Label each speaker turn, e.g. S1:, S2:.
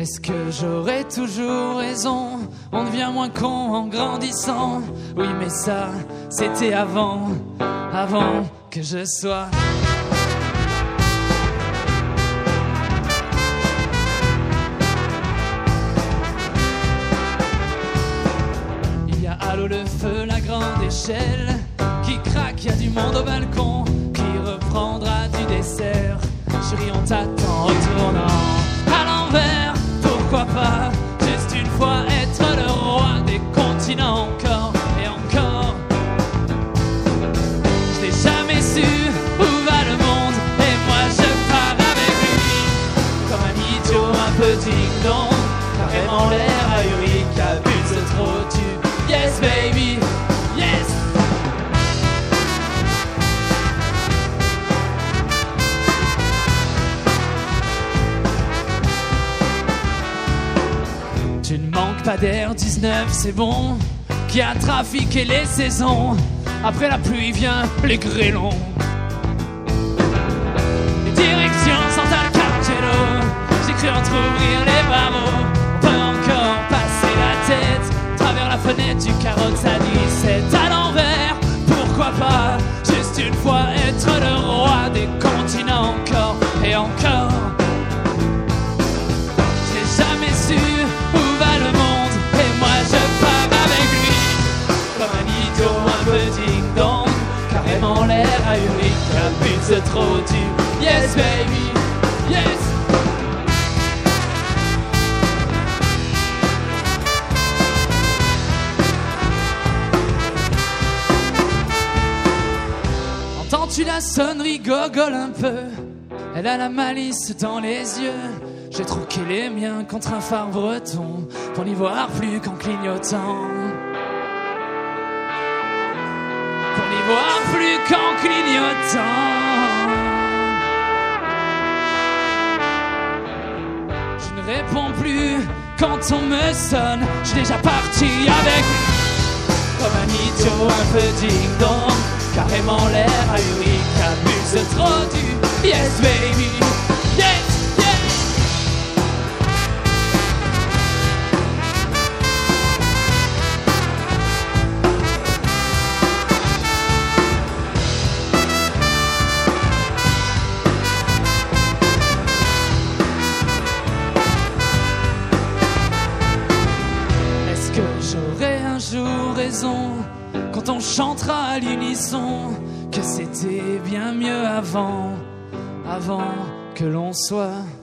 S1: Est-ce que j'aurai toujours raison? On devient moins con en grandissant. Oui mais ça, c'était avant que je sois. Il y a à l'eau le feu, la grande échelle qui craque, il y a du monde au balcon qui reprendra du dessert. Chérie, on t'attend retournant à l'envers. Pourquoi pas juste une fois être le roi des continents encore et encore. Je n'ai jamais su où va le monde et moi je pars avec lui. Comme un idiot un peu ding-dong, carrément l'air ahuri, qu'a bu de ce trop tu. Yes baby, yes. Tu ne manques pas d'air, 19 c'est bon. Qui a trafiqué les saisons. Après la pluie vient les grêlons. Les directions sont à Cartello. J'ai cru entrouvrir les barreaux. On peut encore passer la tête travers la fenêtre du carrosse à 17 à l'envers. Pourquoi pas juste une fois être le roi des continents encore et encore. Je n'ai jamais su où va le monde et moi je pars avec lui. Comme un idiot un peu ding-dong, carrément l'air ahuri, qu'a bu de ce trop du. Yes baby, yes. Entends-tu la sonnerie gogole un peu? Elle a la malice dans les yeux. J'ai troqué les miens contre un phare breton pour n'y voir plus qu'en clignotant. Pour n'y voir plus qu'en clignotant. Je ne réponds plus quand on me sonne. Je suis déjà parti avec lui. Comme un idiot un peu ding-dong, carrément l'air ahuri, qu'a bu ce trop du. Yes baby, yes. J'aurai un jour raison quand on chantera à l'unisson que c'était bien mieux avant que l'on soit